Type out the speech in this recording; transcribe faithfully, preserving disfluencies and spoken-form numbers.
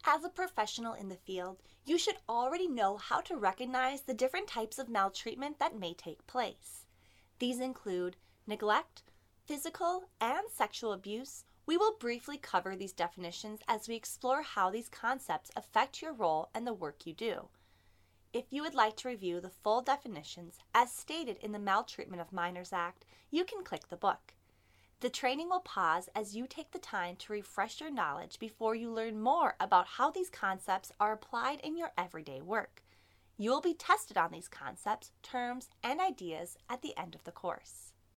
As a professional in the field, you should already know how to recognize the different types of maltreatment that may take place. These include neglect, physical, and sexual abuse. We will briefly cover these definitions as we explore how these concepts affect your role and the work you do. If you would like to review the full definitions as stated in the Maltreatment of Minors Act, you can click the book. The training will pause as you take the time to refresh your knowledge before you learn more about how these concepts are applied in your everyday work. You will be tested on these concepts, terms, and ideas at the end of the course.